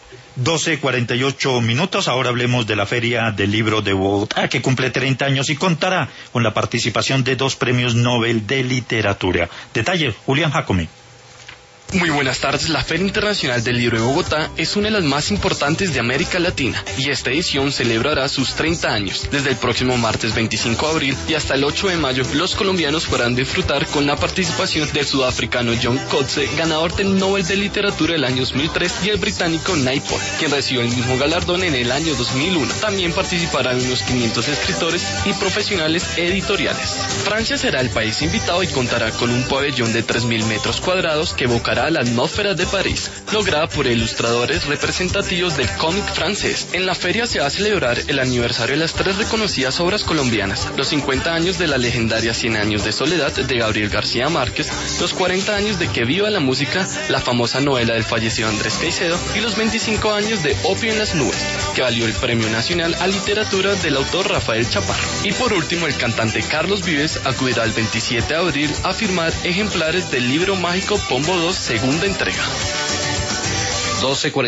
12:48. Ahora hablemos de la Feria del Libro de Bogotá, que cumple 30 años y contará con la participación de 2 premios Nobel de Literatura. Detalle, Julián Jacome. Muy buenas tardes. La Feria Internacional del Libro de Bogotá es una de las más importantes de América Latina y esta edición celebrará sus 30 años. Desde el próximo martes 25 de abril y hasta el 8 de mayo, los colombianos podrán disfrutar con la participación del sudafricano John Coetzee, ganador del Nobel de Literatura del año 2003, y el británico Naipaul, quien recibió el mismo galardón en el año 2001. También participarán unos 500 escritores y profesionales editoriales. Francia será el país invitado y contará con un pabellón de 3.000 metros cuadrados que evocará la atmósfera de París, lograda por ilustradores representativos del cómic francés. En la feria se va a celebrar el aniversario de las 3 reconocidas obras colombianas: los 50 años de la legendaria 100 años de soledad de Gabriel García Márquez, los 40 años de Que viva la música, la famosa novela del fallecido Andrés Caicedo, y los 25 años de Opio en las nubes, que valió el Premio Nacional a Literatura del autor Rafael Chaparro. Y por último, el cantante Carlos Vives acudirá el 27 de abril a firmar ejemplares del libro mágico Pombo 2, segunda entrega. 12:40.